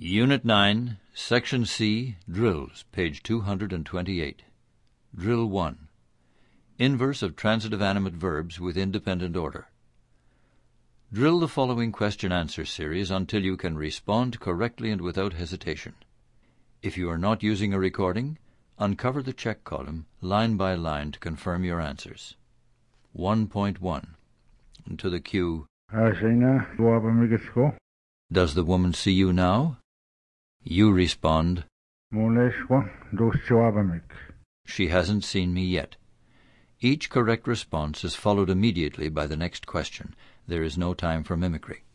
Unit 9, Section C, Drills, page 228. Drill 1. Inverse of transitive animate verbs with independent order. Drill the following question-answer series until you can respond correctly and without hesitation. If you are not using a recording, uncover the check column line by line to confirm your answers. 1.1. To the cue, Does the woman see you now? You respond, She hasn't seen me yet. Each correct response is followed immediately by the next question. There is no time for mimicry.